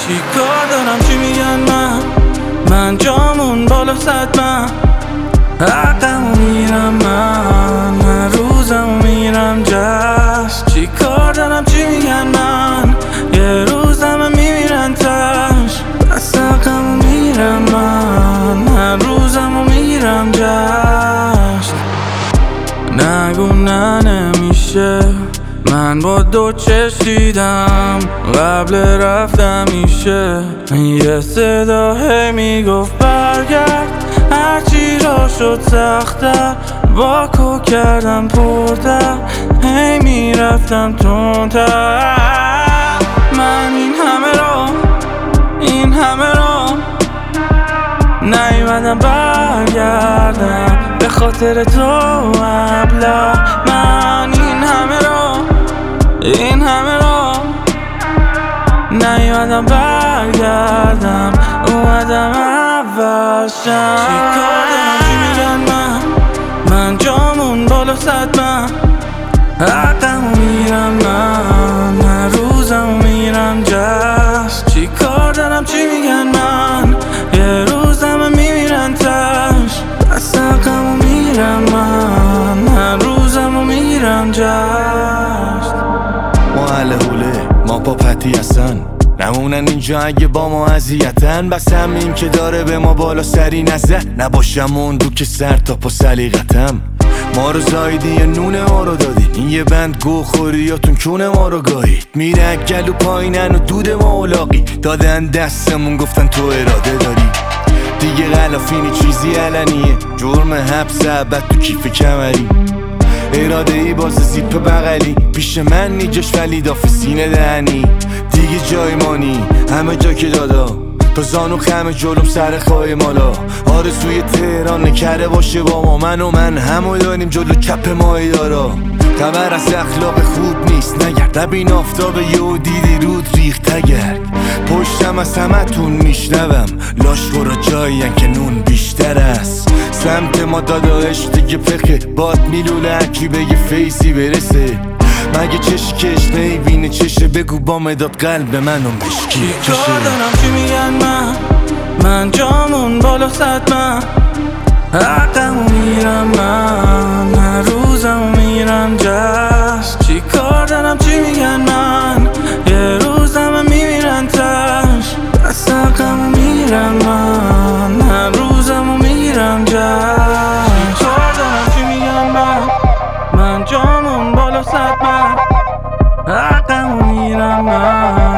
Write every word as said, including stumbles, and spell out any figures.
چی کار دارم چی میگن من من جامون بالا صد من حقمو میرم من من روزمو میرم جشن چی کار دارم چی میگن من یه روزمو میمیرن تش بس حقمو میرم من من روزمو میرم جشن نگو نه نمیشه من با دو چشم دیدم قبل رفتم میشه یه صدا هی میگفت برگرد هرچی را شد سخت‌تر با کو کردم پرتر هی میرفتم تندتر من این همه را این همه را نیومدم برگردم به خاطر تو ابله من این همه را این همه را نیومدم برگردم اومدم اول شم چی کار دارم چی میگن من من جامون بالا صد من حقمو میرم من من روزمو میرم جشن چی کار دارم چی میگن من یه روزمو میمیرن تش بس حقمو میرم من من روزمو میرم جشن ما اهل حوله ما با پتی هستن نمونن اینجا اگه با ما اذیتن بس همین که داره به ما بالا سری نزد نباشم اون دو که سر تا پا سلیقتم ما رو زایدی یا نون ما رو دادی این یه بند گو خوریاتون کون ما رو گاهید میره گلو پایینن و دود ما اولاقی دادن دستمون گفتن تو اراده داری دیگه غلافینی چیزی علنیه جرم حبس ابد تو کیف کمری اراده ای باز زیپ بغلی پیش من نیجاش ولی داف سینه دهنی دیگه جای مانی همه جا که دادا تا زانو خم جلوم سر خواهی مالا آرزوی تهران نکره باشه با ما من و من همو داریم جلو کپ ماهی دارا خبر از اخلاق خوب نیست نگرد نبین آفتاب یه دیدی رود ریخت گرد پشتم از همه تون میشنوم لاشخورا جایین که نون بیشتر است سمت ما داداش دیگه پخه باد میلوله هرکی بگه فیسی برسه مگه چشکش نیبینه چشه بگو با مداد قلب منو مشکی چی کار دارم چی میگن من من جامون بالا صد من حقمو میرم من من روزمو میرم جشن چی کار دارم چی میگن من یه روزمو میمیرن تش بس حقمو میرم من من روزمو میرم جشن چی کار دارم چی میگن من من جامون بالا صد من حقمو میرم من